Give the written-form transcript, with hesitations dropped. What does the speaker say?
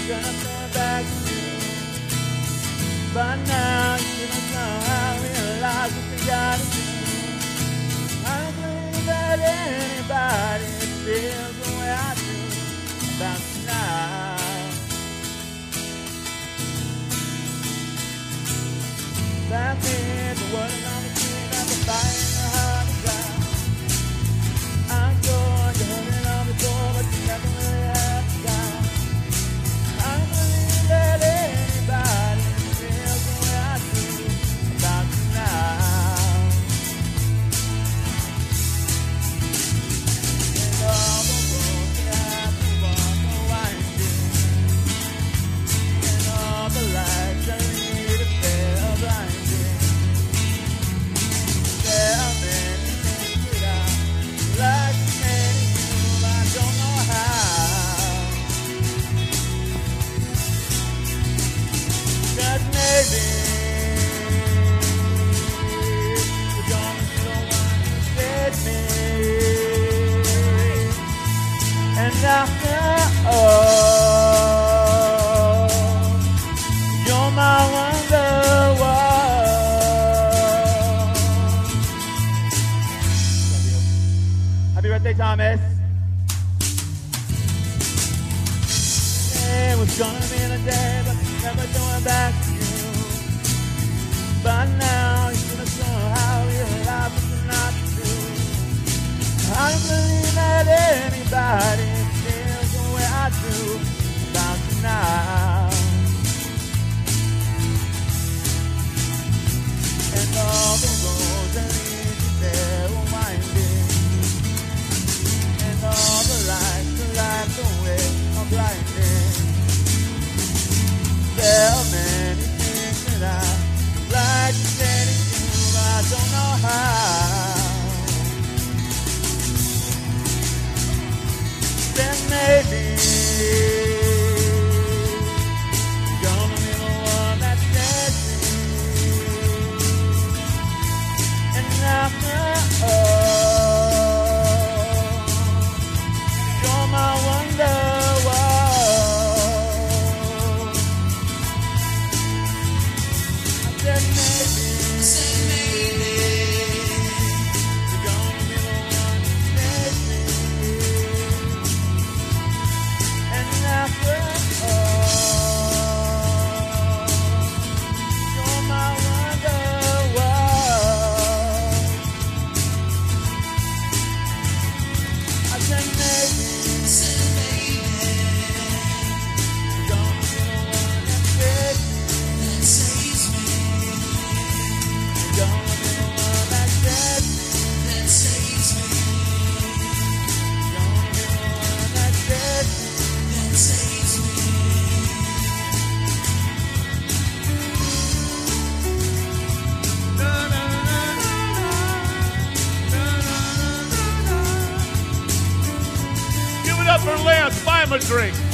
then I'm going back to you. But now you must somehow realize what you gotta do. I don't believe that anybody feels the way I do about you now. That means the word is on the street and the fire in the heart of God. I'm sure you're holding on before, but you never really have to die. I don't believe that anybody feels the way I do about you now. And all the roads you have to walk are winding, and all the lights that lead us there are blinding. There are many things that I like to say to you, but I don't know how. 'Cause maybe you're gonna be the one who saved me. And after all, you're my wonderwall. Love you. Happy birthday, Thomas. It was gonna be the day, but never going back to you. But now you're gonna somehow realize what you're not to do. I don't believe that anybody feels the way I do about you now. And all the roads that lead you there are winding, and all the lights that light the way are blinding. There are many things that I like to say to you, but I don't know how. Then maybe you're gonna be the one that saves me. And after all, you're my wonderwall. I said maybe you're gonna be the one that saves me. And after all, you're my wonderwall. I said maybe you're gonna be the one that saves me. You're gonna be the one that saves me. You're gonna be the one that saves me. Give it up for Lance. Buy him a drink.